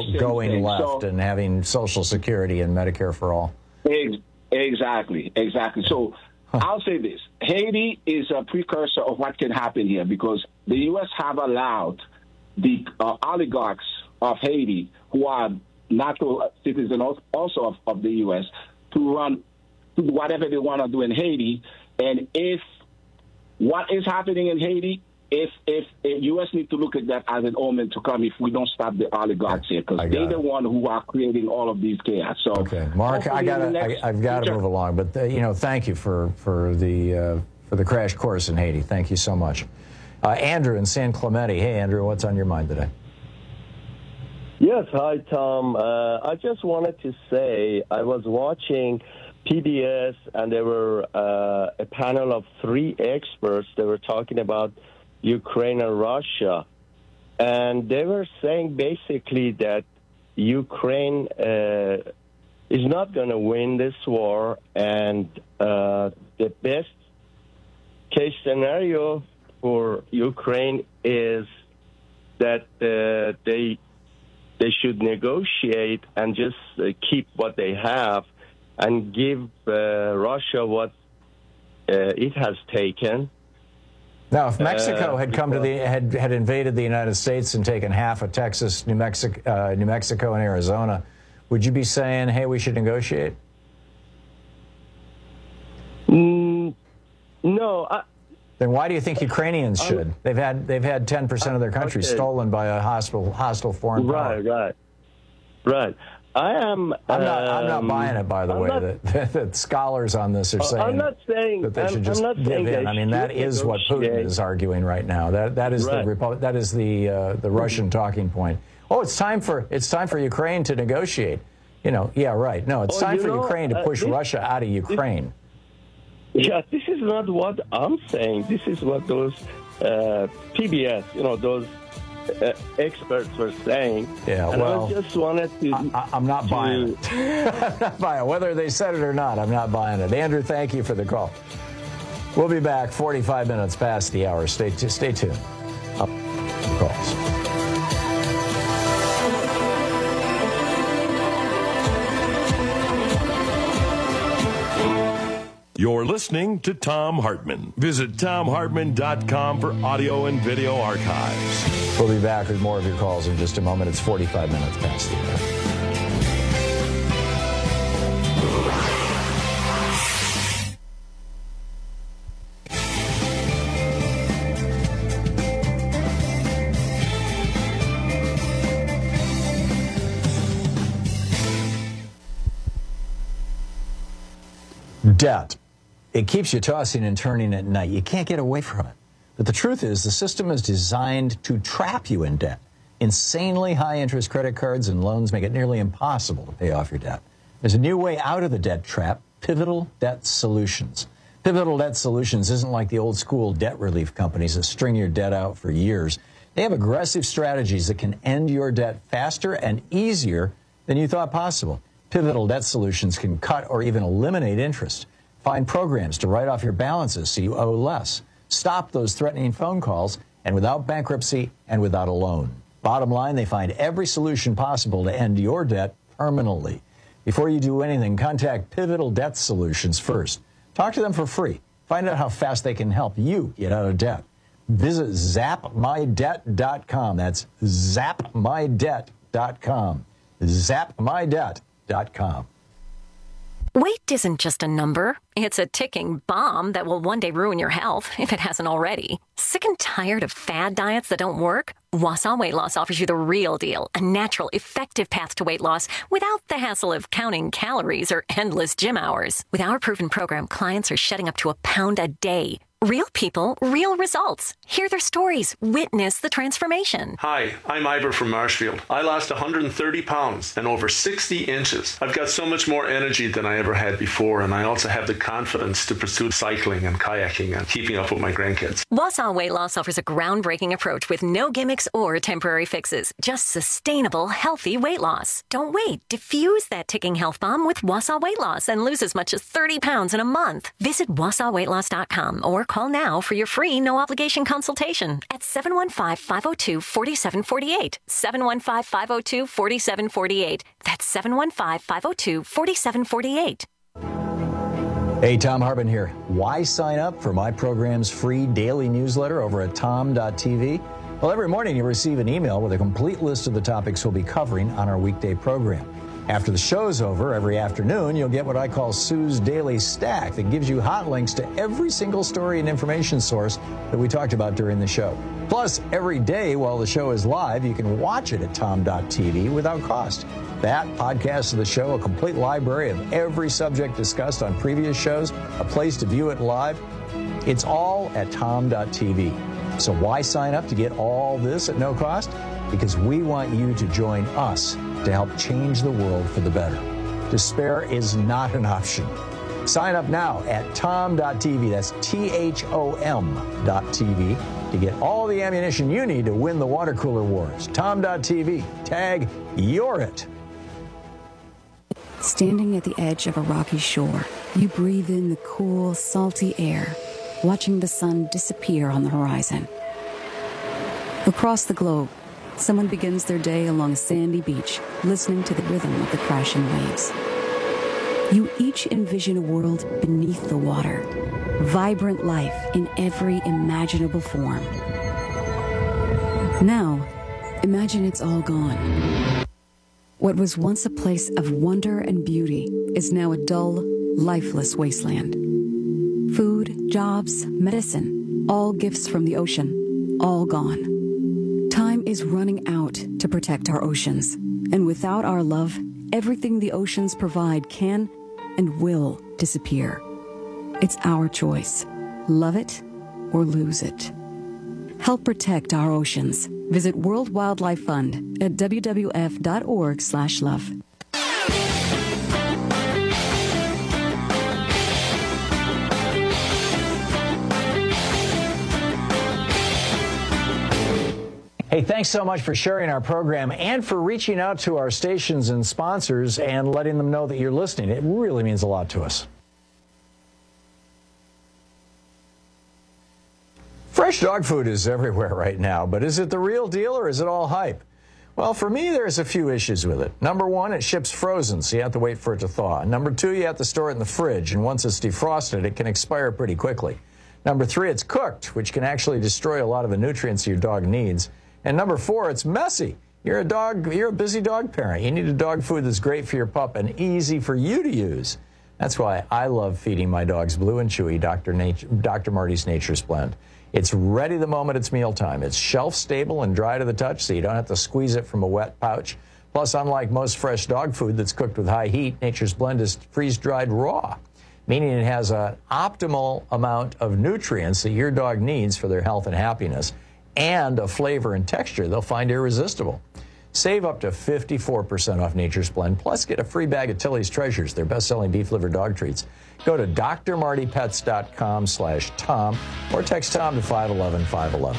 left and having Social Security and Medicare for all. Exactly. So I'll say this: Haiti is a precursor of what can happen here, because the U.S. have allowed the oligarchs of Haiti, who are natural citizens also of the U.S., to run to do whatever they want to do in Haiti. And if what is happening in Haiti, if U.S. need to look at that as an omen to come if we don't stop the oligarchs here, because they're the one who are creating all of these chaos. So, okay, Mark, I've got to move along, but thank you for the crash course in Haiti. Thank you so much, Andrew in San Clemente. Hey, Andrew, what's on your mind today? Yes, hi, Tom. I just wanted to say I was watching PBS, and there were a panel of 3 experts. They were talking about Ukraine and Russia, and they were saying basically that Ukraine is not going to win this war, and the best case scenario for Ukraine is that they should negotiate and just keep what they have and give Russia what it has taken. Now, if Mexico had come to had invaded the United States and taken half of Texas, New Mexico, and Arizona, would you be saying, "Hey, we should negotiate"? No. Then why do you think Ukrainians should? They've had 10% of their country stolen by a hostile foreign power. Right. I'm not buying it, by the way. That scholars on this are saying that they should just give in. I mean, that is what Putin is arguing right now. That is the Russian talking point. Oh, it's time for Ukraine to negotiate. Yeah, right. No, it's time for Ukraine to push Russia out of Ukraine. Yeah, this is not what I'm saying. This is what those PBS, those experts were saying. Yeah, and well, I just wanted to. I'm not buying it. I'm not buying it. Whether they said it or not, I'm not buying it. Andrew, thank you for the call. We'll be back 45 minutes past the hour. Stay tuned. Up calls. You're listening to Thom Hartmann. Visit ThomHartmann.com for audio and video archives. We'll be back with more of your calls in just a moment. It's 45 minutes past the hour. Debt. It keeps you tossing and turning at night. You can't get away from it. But the truth is, the system is designed to trap you in debt. Insanely high-interest credit cards and loans make it nearly impossible to pay off your debt. There's a new way out of the debt trap, Pivotal Debt Solutions. Pivotal Debt Solutions isn't like the old-school debt relief companies that string your debt out for years. They have aggressive strategies that can end your debt faster and easier than you thought possible. Pivotal Debt Solutions can cut or even eliminate interest. Find programs to write off your balances so you owe less. Stop those threatening phone calls, and without bankruptcy and without a loan. Bottom line, they find every solution possible to end your debt permanently. Before you do anything, contact Pivotal Debt Solutions first. Talk to them for free. Find out how fast they can help you get out of debt. Visit zapmydebt.com. That's zapmydebt.com. zapmydebt.com. Weight isn't just a number. It's a ticking bomb that will one day ruin your health, if it hasn't already. Sick and tired of fad diets that don't work? Wausau Weight Loss offers you the real deal, a natural, effective path to weight loss without the hassle of counting calories or endless gym hours. With our proven program, clients are shedding up to a pound a day. Real people, real results. Hear their stories. Witness the transformation. Hi, I'm Ivor from Marshfield. I lost 130 pounds and over 60 inches. I've got so much more energy than I ever had before, and I also have the confidence to pursue cycling and kayaking and keeping up with my grandkids. Wausau Weight Loss offers a groundbreaking approach with no gimmicks or temporary fixes. Just sustainable, healthy weight loss. Don't wait. Diffuse that ticking health bomb with Wausau Weight Loss and lose as much as 30 pounds in a month. Visit WausauWeightLoss.com or call now for your free no-obligation consultation at 715-502-4748. 715-502-4748. That's 715-502-4748. Hey, Thom Hartmann here. Why sign up for my program's free daily newsletter over at tom.tv? Well, every morning you receive an email with a complete list of the topics we'll be covering on our weekday program. After the show's over, every afternoon, you'll get what I call Sue's Daily Stack that gives you hot links to every single story and information source that we talked about during the show. Plus, every day while the show is live, you can watch it at tom.tv without cost. That, podcast of the show, a complete library of every subject discussed on previous shows, a place to view it live. It's all at tom.tv. So why sign up to get all this at no cost? Because we want you to join us to help change the world for the better. Despair is not an option. Sign up now at tom.tv, that's THOM.tv, to get all the ammunition you need to win the water cooler wars. tom.tv, tag You're It. Standing at the edge of a rocky shore, you breathe in the cool, salty air, watching the sun disappear on the horizon. Across the globe, someone begins their day along a sandy beach, listening to the rhythm of the crashing waves. You each envision a world beneath the water, vibrant life in every imaginable form. Now, imagine it's all gone. What was once a place of wonder and beauty is now a dull, lifeless wasteland. Food, jobs, medicine, all gifts from the ocean, all gone. Time is running out to protect our oceans, and without our love, everything the oceans provide can and will disappear. It's our choice. Love it or lose it. Help protect our oceans. Visit World Wildlife Fund at wwf.org/love. Hey, thanks so much for sharing our program and for reaching out to our stations and sponsors and letting them know that you're listening. It really means a lot to us. Fresh dog food is everywhere right now, but is it the real deal or is it all hype? Well, for me, there's a few issues with it. Number one, it ships frozen, so you have to wait for it to thaw. Number two, you have to store it in the fridge, and once it's defrosted, it can expire pretty quickly. Number three, it's cooked, which can actually destroy a lot of the nutrients your dog needs. And number four, it's messy. You're a busy dog parent. You need a dog food that's great for your pup and easy for you to use. That's why I love feeding my dogs Blue and Chewy Dr. Marty's Nature's Blend. It's ready the moment it's mealtime. It's shelf-stable and dry to the touch, so you don't have to squeeze it from a wet pouch. Plus, unlike most fresh dog food that's cooked with high heat, Nature's Blend is freeze-dried raw, meaning it has an optimal amount of nutrients that your dog needs for their health and happiness, and a flavor and texture they'll find irresistible. Save up to 54% off Nature's Blend, plus get a free bag of Tilly's Treasures, their best-selling beef liver dog treats. Go to drmartypets.com/Tom or text Tom to 511-511.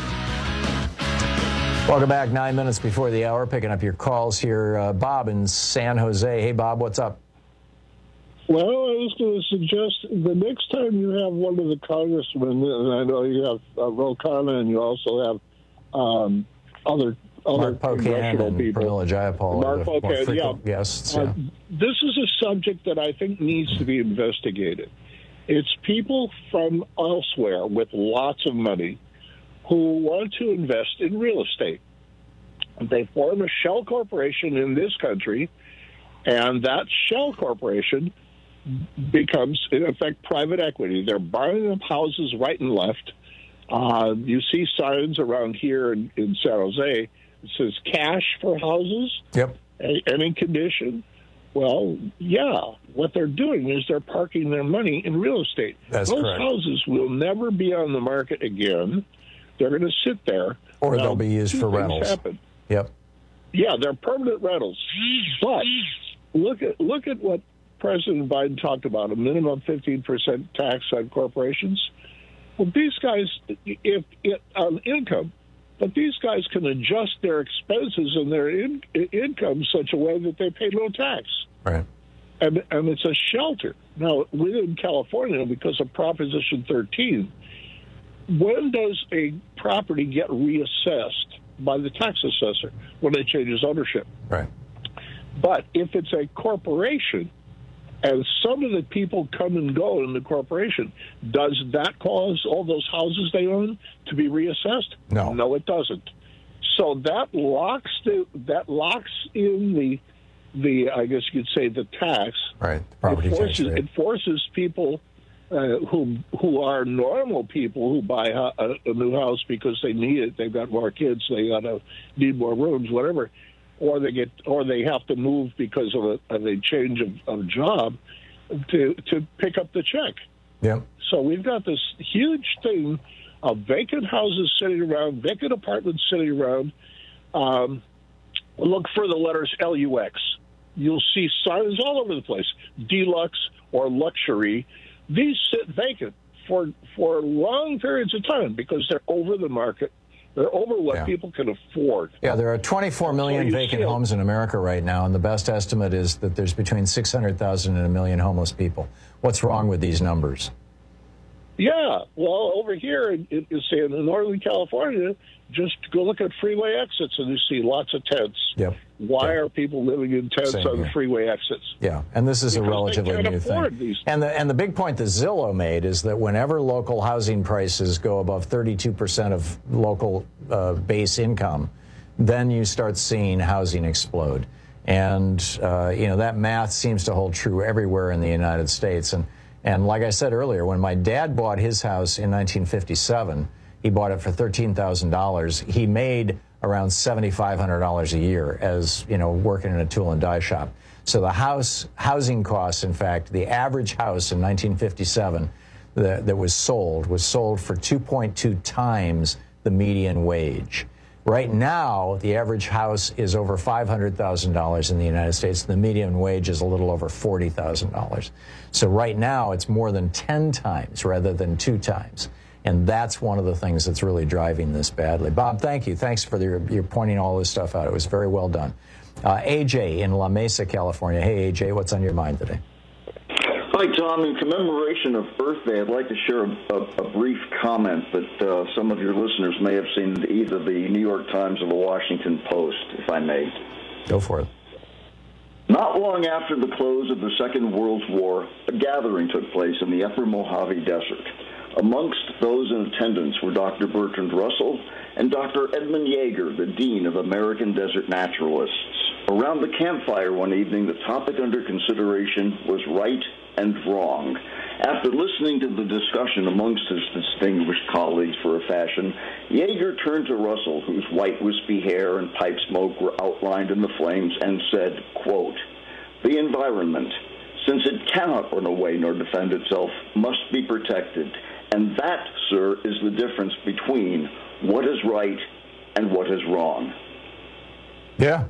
Welcome back, 9 minutes before the hour, picking up your calls here. Bob in San Jose. Hey, Bob, what's up? Well, I was going to suggest the next time you have one of the congressmen, and I know you have Ro Khanna and you also have other Mark Pocan and people. Pramila Jayapal. Mark Pocan, yeah. Guests, this is a subject that I think needs to be investigated. It's people from elsewhere with lots of money who want to invest in real estate. They form a shell corporation in this country, and that shell corporation becomes, in effect, private equity. They're buying up houses right and left. You see signs around here in San Jose. It says cash for houses. Yep. Any condition. Well, yeah. What they're doing is they're parking their money in real estate. That's Those correct. houses will never be on the market again. They're going to sit there. Or Now, they'll be used for two things rentals. happen. Yep. Yeah, they're permanent rentals. But look at what President Biden talked about, a minimum 15% tax on corporations. Well, these guys, on income, but these guys can adjust their expenses and their income such a way that they pay no tax. Right. And it's a shelter. Now, within California, because of Proposition 13, when does a property get reassessed by the tax assessor? When it changes ownership. Right. But if it's a corporation and some of the people come and go in the corporation, does that cause all those houses they own to be reassessed? No. No, it doesn't. So that locks in the I guess you could say the tax. Right. Property tax rate. It forces people who are normal people who buy a new house because they need it. They've got more kids. They need more rooms, whatever. Or they have to move because of a change of job to pick up the check. Yeah. So we've got this huge thing of vacant houses sitting around, vacant apartments sitting around. Look for the letters LUX. You'll see signs all over the place, deluxe or luxury. These sit vacant for long periods of time because they're over the market. They're over what people can afford. Yeah, there are 24 million vacant homes in America right now, and the best estimate is that there's between 600,000 and 1 million homeless people. What's wrong with these numbers? Yeah, well, over here in Northern California, just go look at freeway exits and you see lots of tents. Yep. Why are people living in tents on freeway exits? Yeah, and this is a relatively new thing. And the big point that Zillow made is that whenever local housing prices go above 32% of local base income, then you start seeing housing explode. And that math seems to hold true everywhere in the United States. And like I said earlier, when my dad bought his house in 1957, he bought it for $13,000. He made around $7,500 a year as, working in a tool and die shop. So the housing costs, in fact, the average house in 1957 that was sold for 2.2 times the median wage. Right now, the average house is over $500,000 in the United States. The median wage is a little over $40,000. So right now, it's more than 10 times rather than 2 times. And that's one of the things that's really driving this badly. Bob, thank you. Thanks for your pointing all this stuff out. It was very well done. AJ in La Mesa, California. Hey, AJ, what's on your mind today? Hi, Tom. In commemoration of Earth Day, I'd like to share a brief comment that some of your listeners may have seen in either the New York Times or the Washington Post, if I may. Go for it. Not long after the close of the Second World War, a gathering took place in the Upper Mojave Desert. Amongst those in attendance were Dr. Bertrand Russell and Dr. Edmund Yeager, the Dean of American Desert Naturalists. Around the campfire one evening, the topic under consideration was right and wrong. After listening to the discussion amongst his distinguished colleagues for a fashion, Yeager turned to Russell, whose white wispy hair and pipe smoke were outlined in the flames, and said, quote, "The environment, since it cannot run away nor defend itself, must be protected. And that, sir, is the difference between what is right and what is wrong." Yeah.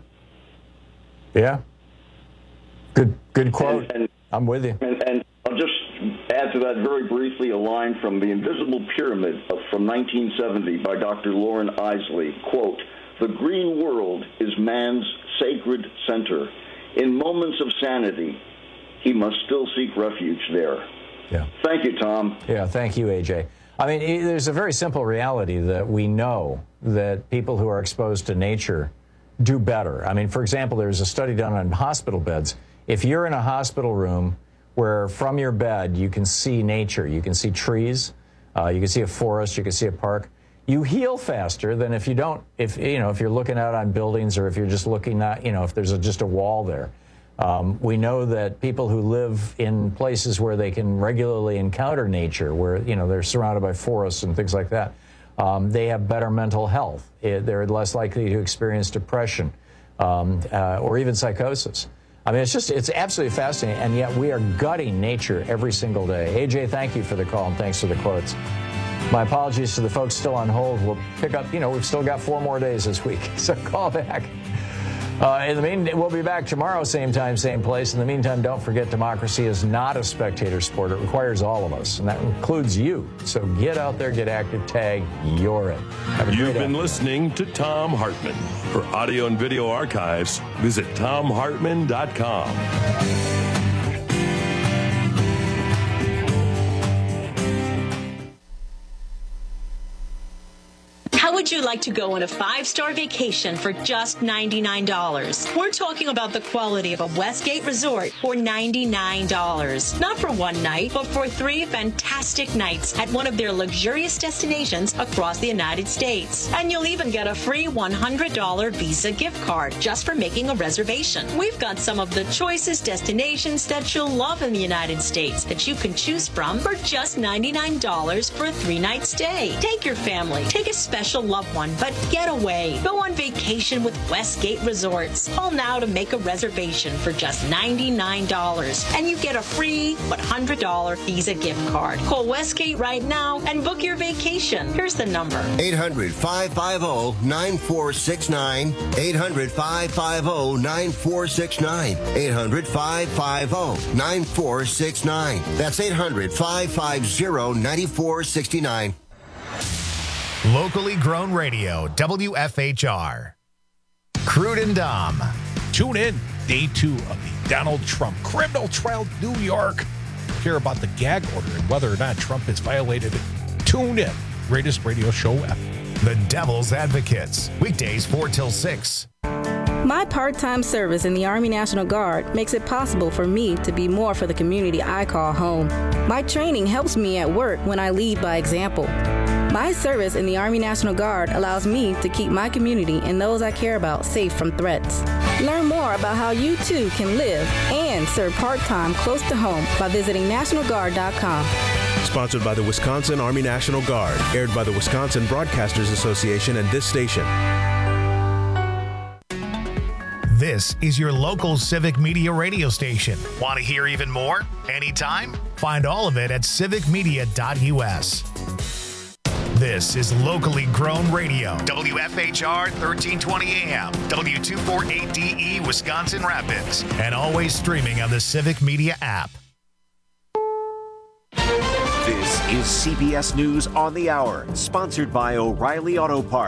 Good quote. And I'm with you. And I'll just add to that very briefly a line from The Invisible Pyramid from 1970 by Dr. Lauren Isley. Quote, "The green world is man's sacred center. In moments of sanity, he must still seek refuge there." Yeah. Thank you, Tom. Yeah, thank you, AJ. I mean, there's a very simple reality that we know that people who are exposed to nature do better. I mean, for example, there's a study done on hospital beds. If you're in a hospital room where from your bed you can see nature, you can see trees, you can see a forest, you can see a park, you heal faster than if you don't, if you're looking out on buildings or if you're just looking at, if there's just a wall there. We know that people who live in places where they can regularly encounter nature, where, they're surrounded by forests and things like that, they have better mental health. They're less likely to experience depression or even psychosis. I mean, it's absolutely fascinating, and yet we are gutting nature every single day. AJ, thank you for the call, and thanks for the quotes. My apologies to the folks still on hold. We'll pick up, we've still got 4 more days this week, so call back. In the meantime, we'll be back tomorrow, same time, same place. In the meantime, don't forget, democracy is not a spectator sport. It requires all of us, and that includes you. So get out there, get active, tag, you're in. You've been listening to Thom Hartmann. For audio and video archives, visit ThomHartmann.com. How would you like to go on a 5-star vacation for just $99? We're talking about the quality of a Westgate resort for $99. Not for one night, but for 3 fantastic nights at one of their luxurious destinations across the United States. And you'll even get a free $100 Visa gift card just for making a reservation. We've got some of the choicest destinations that you'll love in the United States that you can choose from for just $99 for a 3-night stay. Take your family. Take a special loved one, but get away. Go on vacation with Westgate Resorts. Call now to make a reservation for just $99, and you get a free $100 Visa gift card. Call Westgate right now and book your vacation. Here's the number. 800-550-9469. 800-550-9469. 800-550-9469. That's 800-550-9469. Locally grown radio, WFHR. Crude and Dom. Tune in. Day 2 of the Donald Trump criminal trial, New York. care about the gag order and whether or not Trump has violated it, tune in. Greatest radio show ever. The Devil's Advocates, weekdays 4 till 6. My part-time service in the Army National Guard makes it possible for me to be more for the community I call home. My training helps me at work when I lead by example. My service in the Army National Guard allows me to keep my community and those I care about safe from threats. Learn more about how you too can live and serve part-time close to home by visiting NationalGuard.com. Sponsored by the Wisconsin Army National Guard. Aired by the Wisconsin Broadcasters Association and this station. This is your local Civic Media radio station. Want to hear even more? Anytime? Find all of it at civicmedia.us. This is locally grown radio. WFHR 1320 AM, W248DE, Wisconsin Rapids, and always streaming on the Civic Media app. This is CBS News on the Hour, sponsored by O'Reilly Auto Parts.